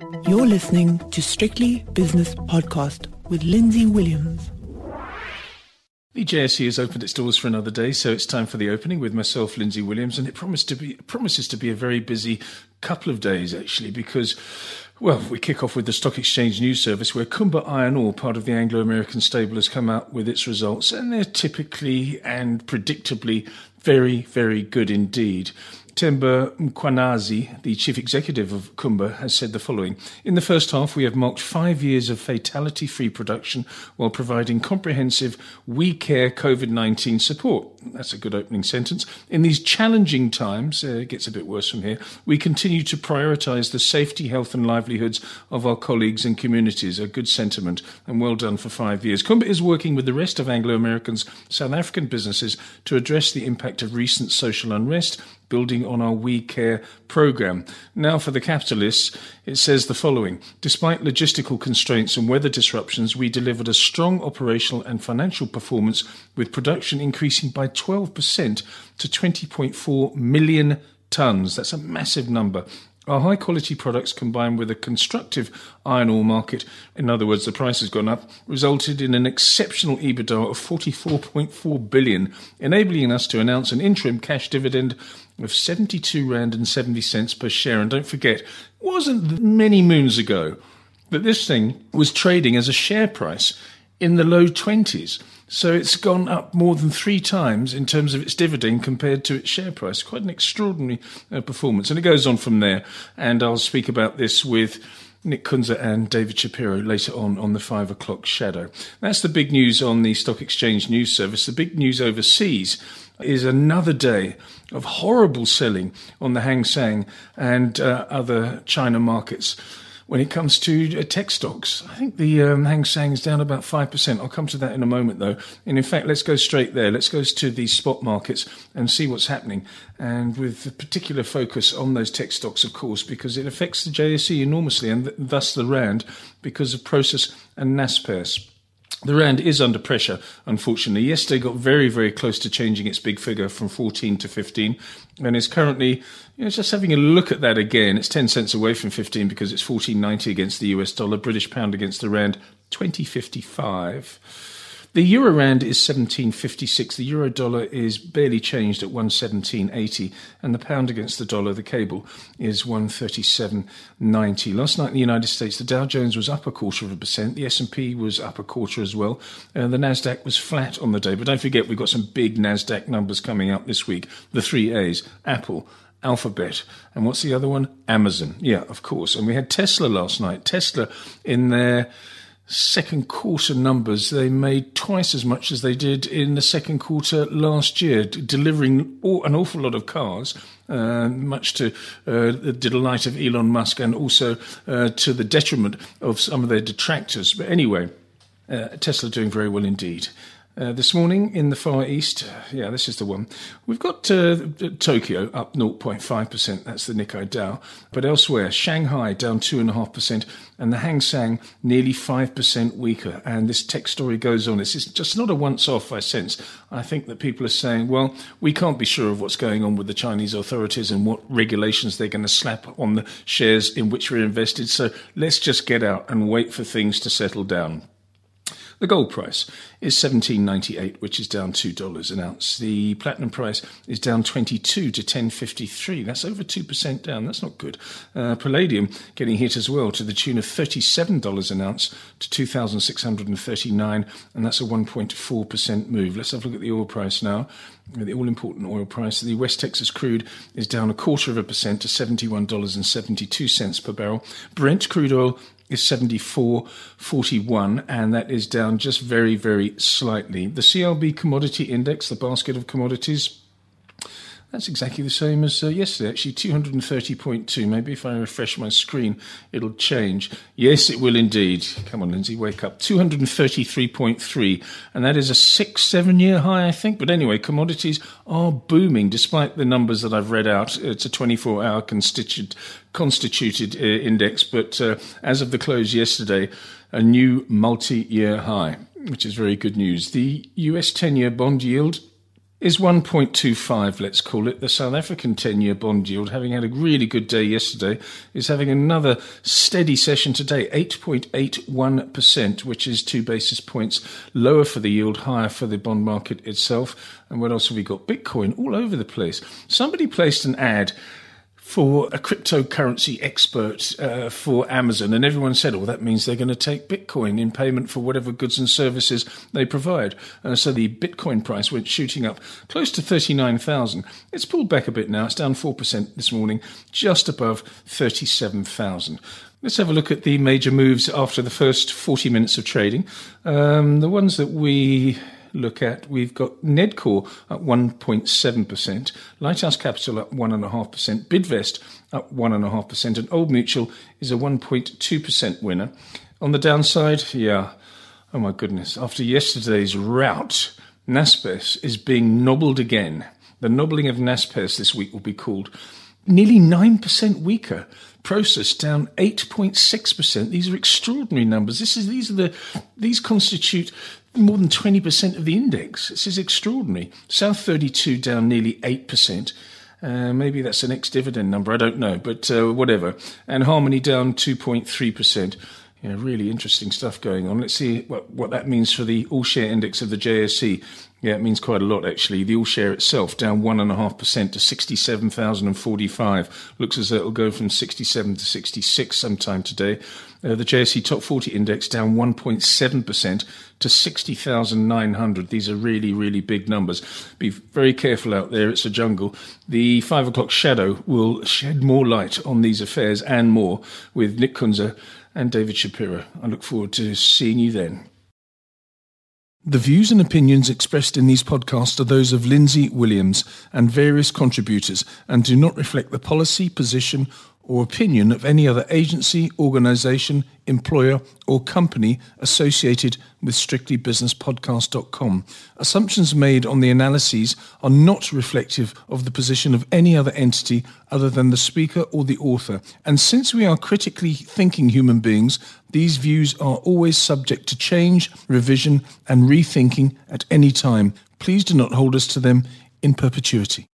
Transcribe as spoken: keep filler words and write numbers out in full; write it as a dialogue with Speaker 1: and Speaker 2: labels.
Speaker 1: You're listening to Strictly Business Podcast with Lindsay Williams.
Speaker 2: The J S E has opened its doors for another day, so it's time for the opening with myself, Lindsay Williams, and it promised to be, promises to be a very busy couple of days, actually, because, well, we kick off with the Stock Exchange News Service, where Kumba Iron Ore, part of the Anglo-American stable, has come out with its results, and they're typically and predictably very, very good indeed. Themba Mkhwanazi, the chief executive of Kumba, has said the following. In the first half, we have marked five years of fatality-free production while providing comprehensive We Care COVID nineteen support. That's a good opening sentence. In these challenging times, uh, it gets a bit worse from here, we continue to prioritise the safety, health and livelihoods of our colleagues and communities. A good sentiment, and well done for five years. Kumba is working with the rest of Anglo-American's South African businesses to address the impact of recent social unrest, building on our We Care programme. Now for the capitalists, it says the following. Despite logistical constraints and weather disruptions, we delivered a strong operational and financial performance, with production increasing by twelve percent to twenty point four million tonnes. That's a massive number. Our high-quality products, combined with a constructive iron ore market, in other words, the price has gone up, resulted in an exceptional EBITDA of forty-four point four billion dollars, enabling us to announce an interim cash dividend of seventy-two rand and seventy cents per share. And don't forget, it wasn't many moons ago that this thing was trading as a share price in the low twenties. So it's gone up more than three times in terms of its dividend compared to its share price. Quite an extraordinary uh, performance. And it goes on from there. And I'll speak about this with Nick Kunze and David Shapiro later on on the five o'clock shadow. That's the big news on the Stock Exchange News Service. The big news overseas is another day of horrible selling on the Hang Seng and uh, other China markets. When it comes to uh, tech stocks, I think the um, Hang Seng is down about five percent. I'll come to that in a moment, though. And in fact, let's go straight there. Let's go to the spot markets and see what's happening. And with a particular focus on those tech stocks, of course, because it affects the J S E enormously and th- thus the Rand because of Prosus and Naspers. The Rand is under pressure, unfortunately. Yesterday got very, very close to changing its big figure from fourteen to fifteen and is currently, you know, just having a look at that again. It's ten cents away from fifteen because it's fourteen ninety against the U S dollar, British pound against the Rand, twenty fifty-five. The Euro Rand is seventeen fifty-six. The Euro dollar is barely changed at one seventeen eighty, and the pound against the dollar, the cable, is one thirty-seven ninety. Last night in the United States, the Dow Jones was up a quarter of a percent. The S and P was up a quarter as well. Uh, the Nasdaq was flat on the day. But don't forget, we've got some big Nasdaq numbers coming up this week. The three A's: Apple, Alphabet, and what's the other one? Amazon. Yeah, of course. And we had Tesla last night. Tesla in their second quarter numbers, they made twice as much as they did in the second quarter last year, delivering all, an awful lot of cars, uh, much to uh, the delight of Elon Musk and also uh, to the detriment of some of their detractors. But anyway, uh, Tesla doing very well indeed. Uh, this morning in the Far East, yeah, this is the one. We've got uh, Tokyo up zero point five percent. That's the Nikkei Dow. But elsewhere, Shanghai down two point five percent and the Hang Seng nearly five percent weaker. And this tech story goes on. It's just not a once-off, I sense. I think that people are saying, well, we can't be sure of what's going on with the Chinese authorities and what regulations they're going to slap on the shares in which we're invested. So let's just get out and wait for things to settle down. The gold price is seventeen ninety-eight, which is down two dollars an ounce. The platinum price is down twenty-two to ten fifty-three. That's over two percent down. That's not good. Uh, palladium getting hit as well to the tune of thirty-seven dollars an ounce to two thousand six hundred thirty-nine, and that's a one point four percent move. Let's have a look at the oil price now. The all-important oil price. The West Texas crude is down a quarter of a percent to seventy-one dollars and seventy-two cents per barrel. Brent crude oil is seventy-four forty-one, and that is down just very, very slightly. The C L B commodity index, the basket of commodities, that's exactly the same as uh, yesterday, actually, two hundred thirty point two. Maybe if I refresh my screen, it'll change. Yes, it will indeed. Come on, Lindsay, wake up. two hundred thirty-three point three, and that is a six, seven-year high, I think. But anyway, commodities are booming, despite the numbers that I've read out. It's a twenty-four hour constituted, constituted uh, index, but uh, as of the close yesterday, a new multi-year high, which is very good news. The U S ten-year bond yield is one point two five, let's call it. The South African ten-year bond yield, having had a really good day yesterday, is having another steady session today, eight point eight one percent, which is two basis points lower for the yield, higher for the bond market itself. And what else have we got? Bitcoin all over the place. Somebody placed an ad for a cryptocurrency expert uh, for Amazon, and everyone said, oh, that means they're going to take Bitcoin in payment for whatever goods and services they provide. Uh, so the Bitcoin price went shooting up close to thirty-nine thousand. It's pulled back a bit now. It's down four percent this morning, just above thirty-seven thousand. Let's have a look at the major moves after the first forty minutes of trading. Um, the ones that we look at, we've got Nedcor at one point seven percent, Lighthouse Capital up one point five percent, Bidvest up one point five percent, and Old Mutual is a one point two percent winner. On the downside, yeah, oh my goodness, after yesterday's rout, Naspers is being nobbled again. The nobbling of Naspers this week will be called. Nearly nine percent weaker. Prosus down eight point six percent. These are extraordinary numbers. This is these are the these constitute more than twenty percent of the index. This is extraordinary. South thirty-two down nearly eight percent. Uh, maybe that's an ex-dividend number. I don't know, but uh, whatever. And Harmony down two point three percent. Yeah, really interesting stuff going on. Let's see what, what that means for the all-share index of the J S E. Yeah, it means quite a lot, actually. The all-share itself down one point five percent to sixty-seven thousand forty-five. Looks as though it'll go from sixty-seven to sixty-six sometime today. Uh, the J S E Top forty Index down one point seven percent to sixty thousand nine hundred. These are really, really big numbers. Be very careful out there. It's a jungle. The five o'clock shadow will shed more light on these affairs and more with Nick Kunze and David Shapiro. I look forward to seeing you then. The views and opinions expressed in these podcasts are those of Lindsay Williams and various contributors and do not reflect the policy, position, or opinion of any other agency, organisation, employer, or company associated with strictly business podcast dot com. Assumptions made on the analyses are not reflective of the position of any other entity other than the speaker or the author. And since we are critically thinking human beings, these views are always subject to change, revision, and rethinking at any time. Please do not hold us to them in perpetuity.